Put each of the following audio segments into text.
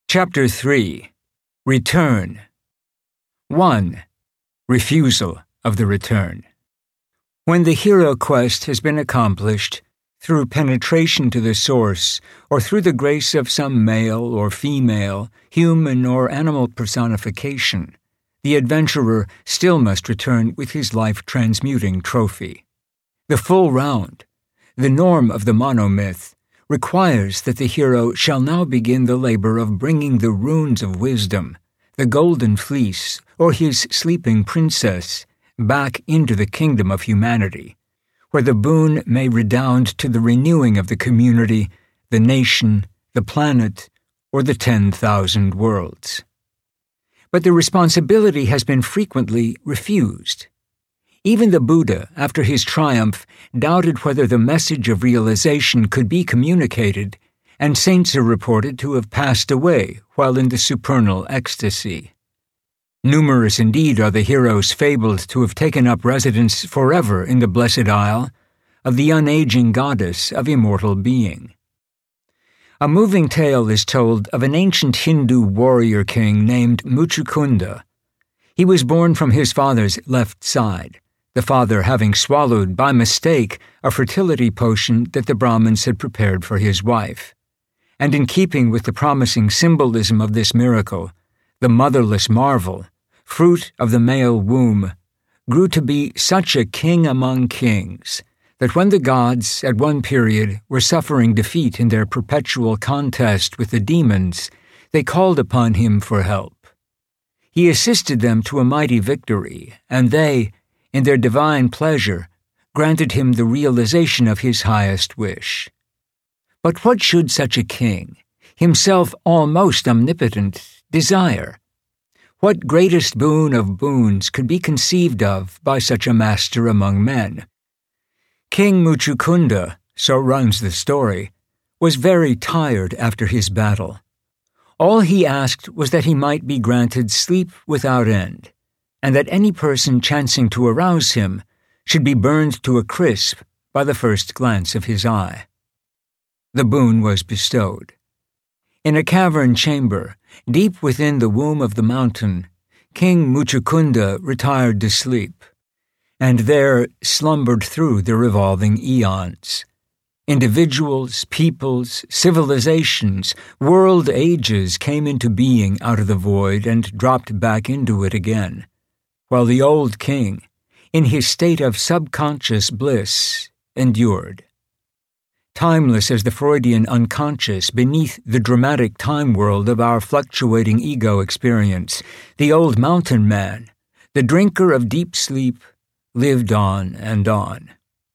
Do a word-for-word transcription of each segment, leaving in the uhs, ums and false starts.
Chapter three. Return. one. Refusal of the return. When the hero quest has been accomplished, through penetration to the source, or through the grace of some male or female, human or animal personification, the adventurer still must return with his life-transmuting trophy. The full round, the norm of the monomyth, requires that the hero shall now begin the labor of bringing the runes of wisdom, the golden fleece, or his sleeping princess, back into the kingdom of humanity, where the boon may redound to the renewing of the community, the nation, the planet, or the ten thousand worlds. But the responsibility has been frequently refused. Even the Buddha, after his triumph, doubted whether the message of realization could be communicated, and saints are reported to have passed away while in the supernal ecstasy. Numerous indeed are the heroes fabled to have taken up residence forever in the blessed isle of the unaging goddess of immortal being. A moving tale is told of an ancient Hindu warrior king named Muchukunda. He was born from his father's left side, the father having swallowed by mistake a fertility potion that the Brahmins had prepared for his wife. And in keeping with the promising symbolism of this miracle, the motherless marvel, fruit of the male womb, grew to be such a king among kings that when the gods, at one period, were suffering defeat in their perpetual contest with the demons, they called upon him for help. He assisted them to a mighty victory, and they, in their divine pleasure, granted him the realization of his highest wish. But what should such a king, himself almost omnipotent, desire? What greatest boon of boons could be conceived of by such a master among men? King Muchukunda, so runs the story, was very tired after his battle. All he asked was that he might be granted sleep without end, and that any person chancing to arouse him should be burned to a crisp by the first glance of his eye. The boon was bestowed. In a cavern chamber, deep within the womb of the mountain, King Muchukunda retired to sleep, and there slumbered through the revolving eons. Individuals, peoples, civilizations, world ages came into being out of the void and dropped back into it again, while the old king, in his state of subconscious bliss, endured. Timeless as the Freudian unconscious beneath the dramatic time world of our fluctuating ego experience, the old mountain man, the drinker of deep sleep, lived on and on.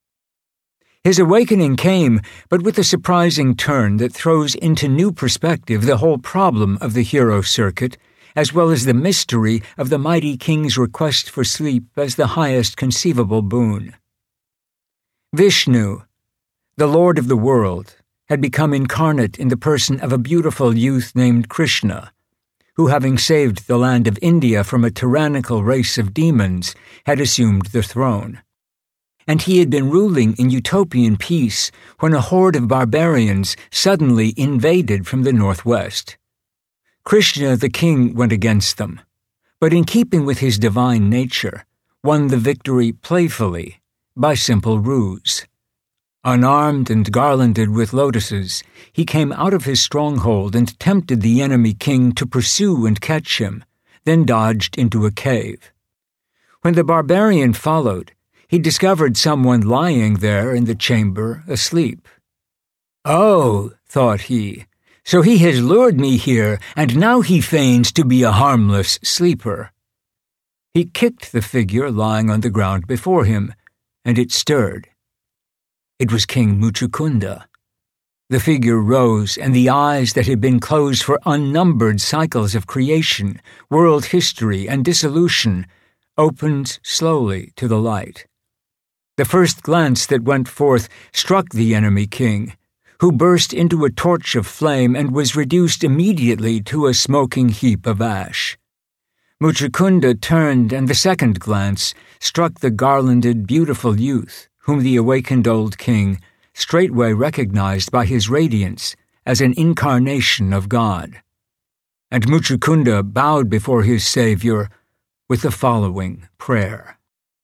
His awakening came, but with a surprising turn that throws into new perspective the whole problem of the hero circuit, as well as the mystery of the mighty king's request for sleep as the highest conceivable boon. Vishnu, the Lord of the world, had become incarnate in the person of a beautiful youth named Krishna, who, having saved the land of India from a tyrannical race of demons, had assumed the throne. And he had been ruling in utopian peace when a horde of barbarians suddenly invaded from the northwest. Krishna the king went against them, but in keeping with his divine nature, won the victory playfully, by simple ruse. Unarmed and garlanded with lotuses, he came out of his stronghold and tempted the enemy king to pursue and catch him, then dodged into a cave. When the barbarian followed, he discovered someone lying there in the chamber, asleep. "Oh," thought he, "so he has lured me here, and now he feigns to be a harmless sleeper." He kicked the figure lying on the ground before him, and it stirred. It was King Muchukunda. The figure rose, and the eyes that had been closed for unnumbered cycles of creation, world history, and dissolution opened slowly to the light. The first glance that went forth struck the enemy king, who burst into a torch of flame and was reduced immediately to a smoking heap of ash. Muchukunda turned, and the second glance struck the garlanded, beautiful youth, whom the awakened old king straightway recognized by his radiance as an incarnation of God. and Muchukunda bowed before his Savior with the following prayer.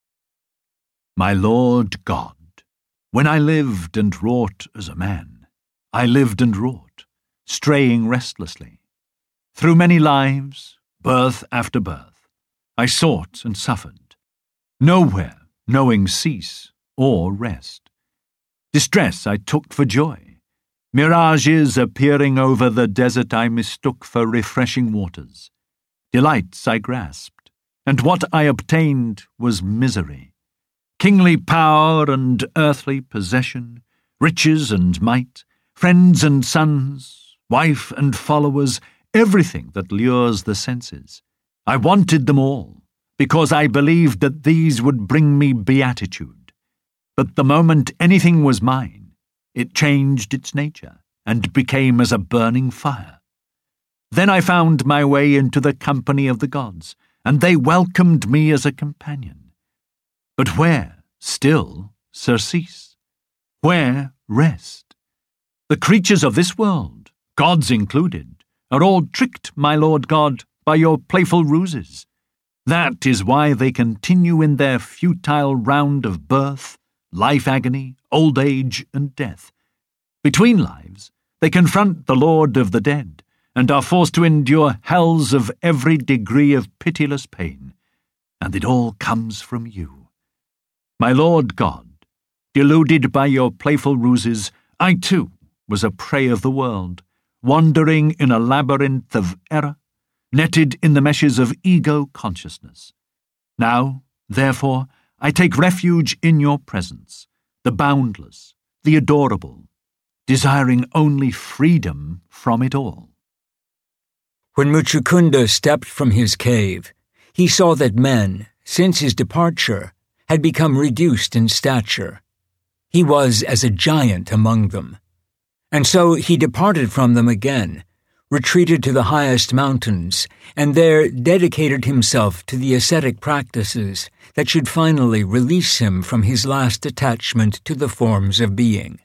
My Lord God, when I lived and wrought as a man, I lived and wrought, straying restlessly. Through many lives, birth after birth, I sought and suffered, nowhere knowing cease or rest. Distress I took for joy. Mirages appearing over the desert I mistook for refreshing waters. Delights I grasped, and what I obtained was misery. Kingly power and earthly possession, riches and might, friends and sons, wife and followers, everything that lures the senses. I wanted them all, because I believed that these would bring me beatitude. But the moment anything was mine, it changed its nature and became as a burning fire. Then I found my way into the company of the gods, and they welcomed me as a companion. But where, still, surcease? Where, rest? The creatures of this world, gods included, are all tricked, my Lord God, by your playful ruses. That is why they continue in their futile round of birth, life agony, old age, and death. Between lives, they confront the Lord of the dead, and are forced to endure hells of every degree of pitiless pain. And it all comes from you. My Lord God, deluded by your playful ruses, I too was a prey of the world, wandering in a labyrinth of error, netted in the meshes of ego consciousness. Now, therefore, I take refuge in your presence, the boundless, the adorable, desiring only freedom from it all. When Muchukunda stepped from his cave, he saw that men, since his departure, had become reduced in stature. He was as a giant among them. And so he departed from them again, retreated to the highest mountains, and there dedicated himself to the ascetic practices that should finally release him from his last attachment to the forms of being.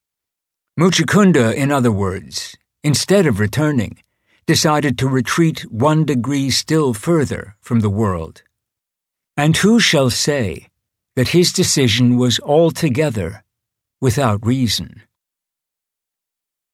Muchukunda, in other words, instead of returning, decided to retreat one degree still further from the world. And who shall say that his decision was altogether without reason?